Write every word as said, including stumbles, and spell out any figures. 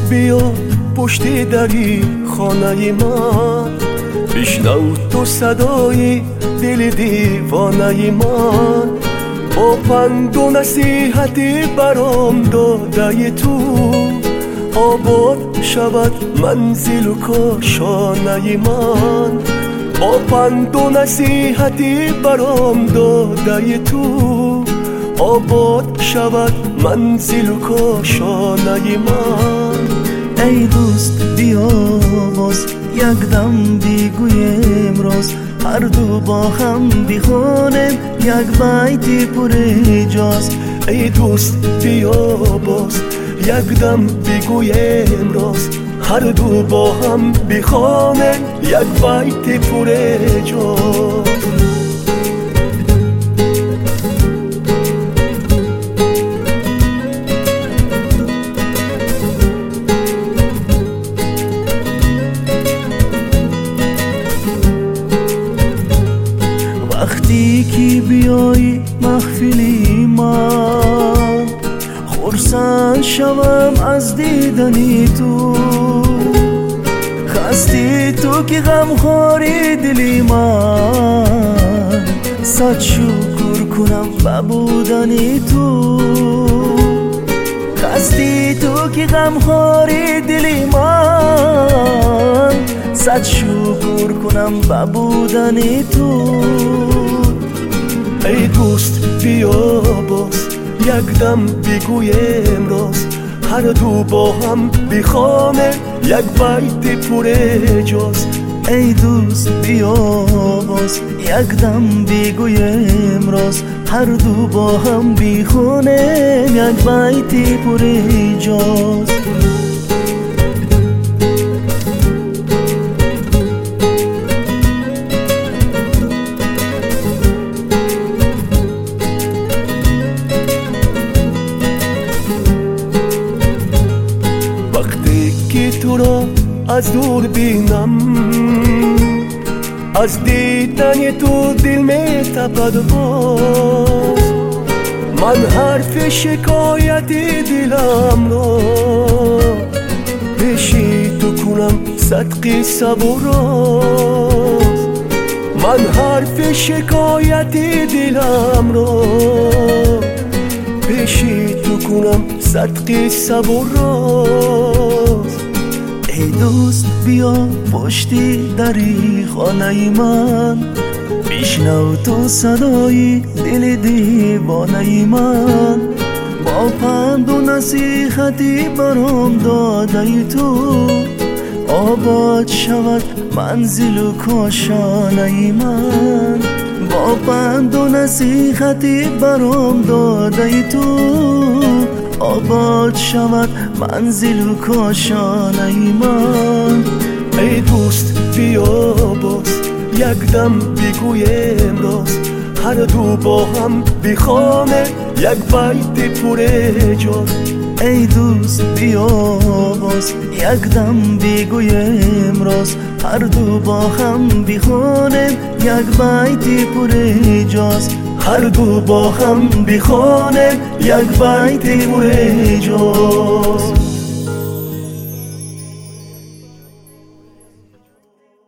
بیا پشت دری خانه من، بشنو تو صدای دل دیوانه من. با پند و نصیحتی برام داده تو، آباد شود منزل و کاشانه من. با پند و نصیحتی برام داده تو، آباد شود منزل و کاشانه من. ای دوست بیا باز یک دم بگویم راز، هر دو با هم بخوانیم یک بیت پر اعجاز. ای دوست بیا باز یک دم بگویم راز، هر دو با هم بخوانیم یک بیت پر اعجاز. وقتی که بیایی محفلی من، خرسند شوم از دیدنی تو. خستی تو که غمخواری دلی من، صد شکر کنم ببودنی تو. خستی تو که غمخواری دلی من، صد شکر کنم ببودنی تو. ای دوست بیا باز یک دم بگویم راز، هر دو با هم بخوانیم یک بیت پر اعجاز. ای دوست بیا باز یک دم بگویم راز، هر دو با هم بخوانیم یک بیت پر اعجاز. تو را از دور بینم، از دیدن تو دل می تپد باز. من حرف شکایت دلم را پیشی تو کنم صدق صبر راز. من حرف شکایت دلم را پیشی تو کنم صدق صبر راز. ای دوست بیا پشتی دری خانه من، بشنو تو صدای دل دیوانه من. با پند و نصیحتی برام داده تو، آباد شود منزل و کاشانه من. با پند و نصیحتی برام داده تو، آباد شود منزل و کاشانه من. ای دوست بیا باز یک دم بگویم راز، هر دو با هم بخوانیم یک بیت پر اعجاز. ای دوست بیا باز یک دم بگویم راز، هر دو با هم بخوانیم یک بیت پر اعجاز. هر دو با هم بخوانیم یک بیت پر اعجاز.